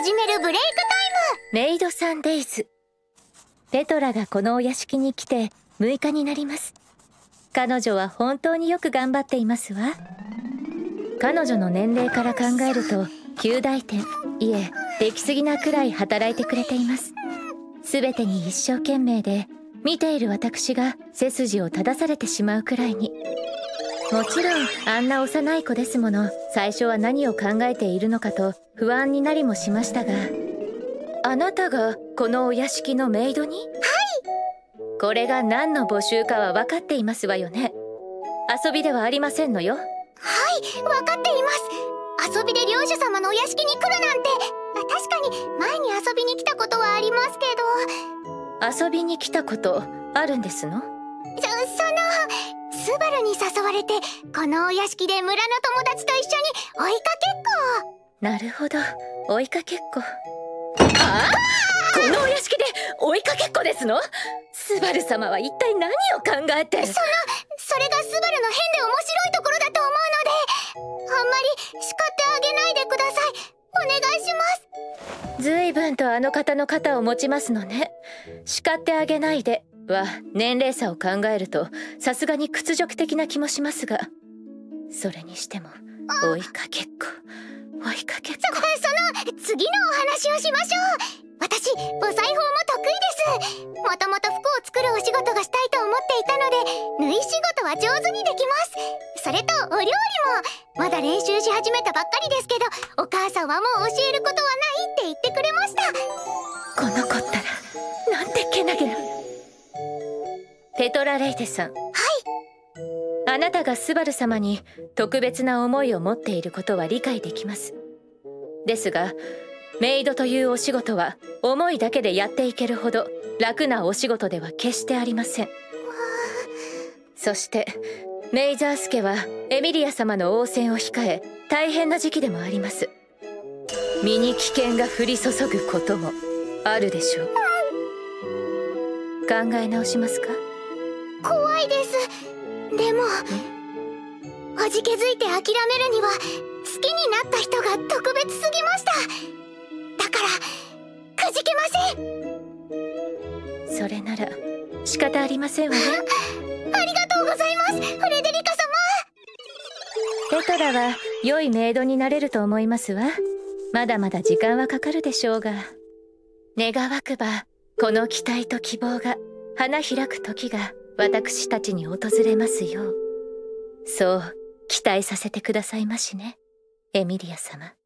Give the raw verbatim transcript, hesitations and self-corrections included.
始めるブレイクタイム。 メイドさんデイズ。ペトラがこのお屋敷に来てむいかになります。彼女は本当によく頑張っていますわ。彼女の年齢から考えるときゅうだいてん、いえできすぎなくらい働いてくれています。全てに一生懸命で、見ている私が背筋を正されてしまうくらいに。もちろんあんな幼い子ですもの、最初は何を考えているのかと不安になりもしましたが。あなたがこのお屋敷のメイドに？はい。これが何の募集かは分かっていますわよね。遊びではありませんのよ。 はい、分かっています。遊びで領主様のお屋敷に来るなんて。確かに前に遊びに来たことはありますけど。遊びに来たことあるんですの？ そ、そのスバルに誘われてこのお屋敷で村の友達と一緒に追いかけっこ。 なるほど、追いかけっこ。ああ、このお屋敷で追いかけっこですの？スバル様は一体何を考えて。そのそれがスバルの変で面白いところだと思うので、あんまり叱ってあげないでください。お願いします。 ずいぶんとあの方の肩を持ちますのね。叱ってあげないでは年齢差を考えるとさすがに屈辱的な気もしますが、それにしても追いかけっこ追いかけっこ。 そ、その次のお話をしましょう。私、お裁縫も得意です。もともと服を作るお仕事がしたいと思っていたので、縫い仕事は上手にできます。それとお料理もまだ練習し始めたばっかりですけど、お母さんはもう教えることはないって言ってくれました。 この子ったらなんてけなげな。ペトラレイテさん。はい。あなたがスバル様に特別な思いを持っていることは理解できます。ですがメイドというお仕事は思いだけでやっていけるほど楽なお仕事では決してありません。そしてメイザース家はエミリア様の応戦を控え大変な時期でもあります。身に危険が降り注ぐこともあるでしょう。考え直しますか？ 怖いです。でもおじけづいて諦めるには好きになった人が特別すぎました。だからくじけません。 それなら仕方ありませんわね。 ありがとうございます、フレデリカ様。 ペトラは良いメイドになれると思いますわ。まだまだ時間はかかるでしょうが、願わくばこの期待と希望が花開く時が私たちに訪れますよう、そう期待させてくださいましね、エミリア様。